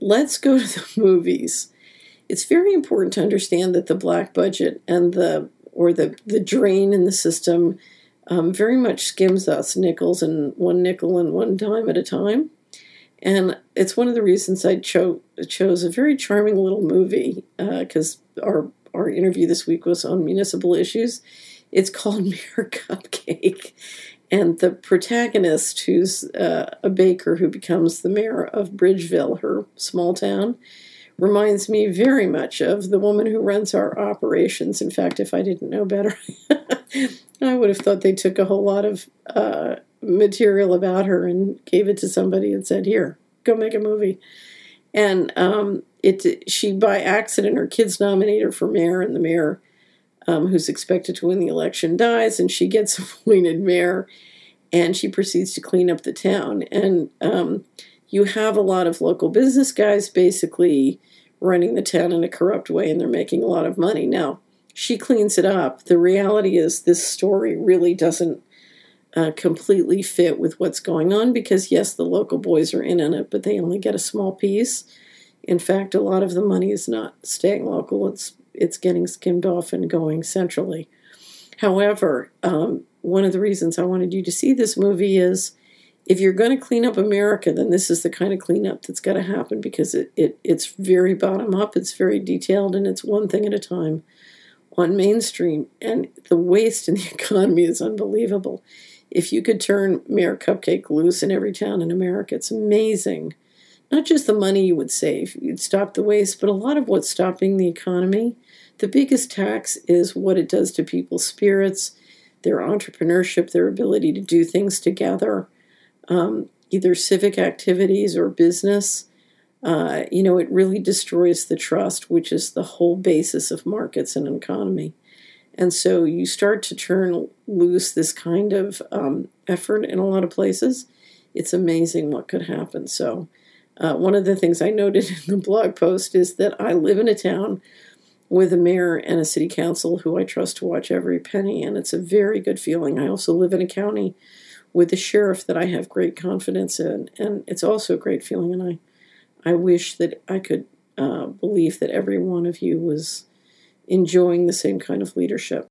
let's go to the movies. It's very important to understand that the black budget and the drain in the system very much skims us nickel and one dime at a time. And it's one of the reasons I chose a very charming little movie, because our interview this week was on municipal issues. It's called Mayor Cupcake. And the protagonist, who's a baker who becomes the mayor of Bridgeville, her small town, reminds me very much of the woman who runs our operations. In fact, if I didn't know better, I would have thought they took a whole lot of material about her and gave it to somebody and said, here, go make a movie. And she, by accident, her kids nominate her for mayor, and the mayor, who's expected to win the election, dies, and she gets appointed mayor, and she proceeds to clean up the town. And you have a lot of local business guys basically running the town in a corrupt way, and they're making a lot of money. Now, she cleans it up. The reality is this story really doesn't completely fit with what's going on, because, yes, the local boys are in on it, but they only get a small piece. In fact, a lot of the money is not staying local. It's getting skimmed off and going centrally. However, one of the reasons I wanted you to see this movie is, if you're going to clean up America, then this is the kind of cleanup that's got to happen, because it's very bottom up, it's very detailed, and it's one thing at a time on Main Street. And the waste in the economy is unbelievable. If you could turn Mayor Cupcake loose in every town in America, it's amazing. Not just the money you would save, you'd stop the waste, but a lot of what's stopping the economy. The biggest tax is what it does to people's spirits, their entrepreneurship, their ability to do things together, either civic activities or business. It really destroys the trust, which is the whole basis of markets and an economy. And so you start to turn loose this kind of effort in a lot of places. It's amazing what could happen. So one of the things I noted in the blog post is that I live in a town with a mayor and a city council who I trust to watch every penny, and it's a very good feeling. I also live in a county with a sheriff that I have great confidence in, and it's also a great feeling, and I wish that I could believe that every one of you was enjoying the same kind of leadership.